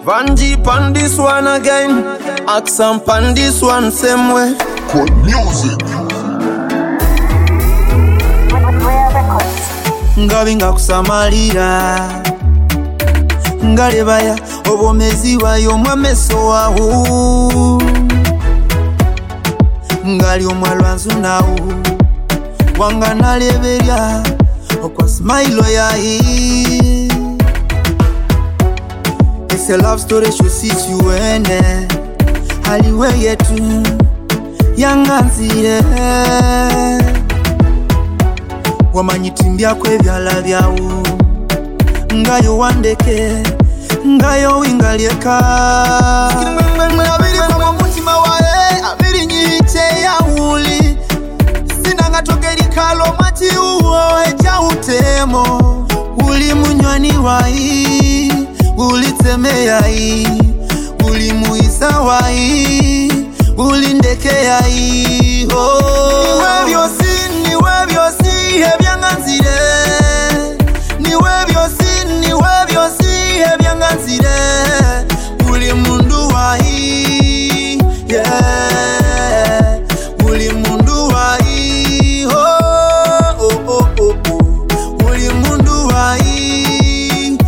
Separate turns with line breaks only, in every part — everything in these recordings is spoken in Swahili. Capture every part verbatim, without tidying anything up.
Vanji pan this one again. Axam pan this one same way.
Good music.
Ngavinga kusamalira ngalebaya obomezi bayo mwameso wawo ngali omwalwanzu nawo wanga naleberya okwa smile yayi. It's a love story shusituene haliwe yetu yanganzire wamanyitimbya kwebyala byawo ngayo wandeke ngayo wingalyeka abiri kwa mutima wae abiri nyiche ya uli sinanga tokeri kalo mati uo echa utemo uli munywani wai uli temeyai uli muisa wai uli ndeke yai oh. Niwe byosi niwe byosi hebyanganzire niwe byosi niwe byosi hebyanganzire uli mundu wahi yeah uli mundu wahi oh oh oh oh, oh. uli mundu wahi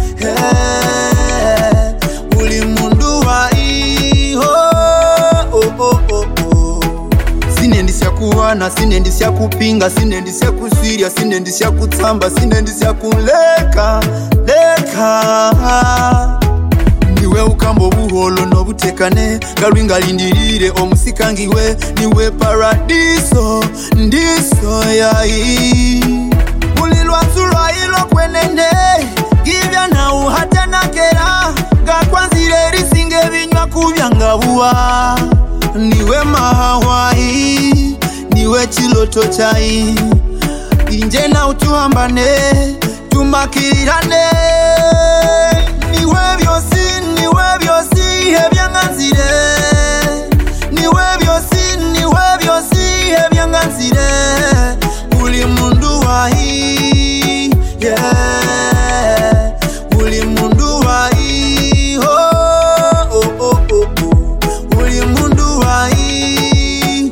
yeah uli mundu wahi oh oh oh oh, oh. Sinendisya kuwana sinendisya kupinga sinendisya kusiria sinendisya kutsamba sinendisya kuleka leka niwe ukambo buholo no butekane galwinga lindirire omusikangiwe niwe paradiso ndiso yayi ulilwa sulwa ilo kwenene givya na uhata nakera gakwanzire risinge binywa kubyangabuwa niwe mahawai niwe chiloto chai inje na utuhambane tumakirane niwe byosi niwe byosi hebyanganzire niwe byosi niwe byosi hebyanganzire uli mundu wahi yeah uli mundu wahi oh oh oh oh, oh. uli mundu wahi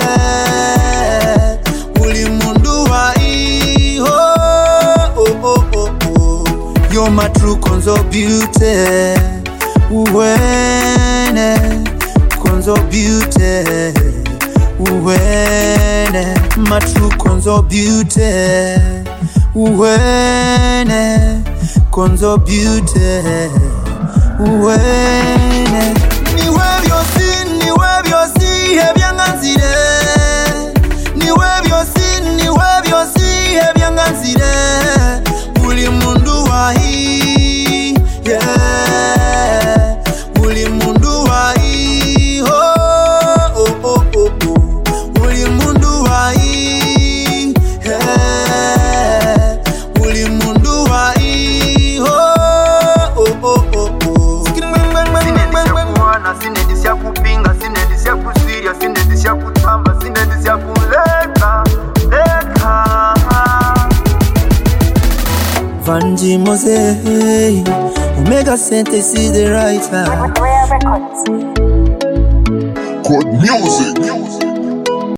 yeah uli mundu wahi oh oh oh oh, oh. You're my true konzo beauty uwene konzo beauty uwene my true konzo beauty uwene konzo beauty uwene niwe byosi niwe byosi hebyanganzire niwe byosi niwe byosi hebyanganzire uli mundu wahi yeah uli mundu wahi oh oh oh oh, oh. uli mundu wahi yeah uli mundu wahi oh oh oh oh, oh. Sinendisya kuwana sinendisya kupinga sinendisya kusiria sinendisya kutsamba sinendisya kuleka leka Vanji Mose, Omega Synthesis the writer.
Good music.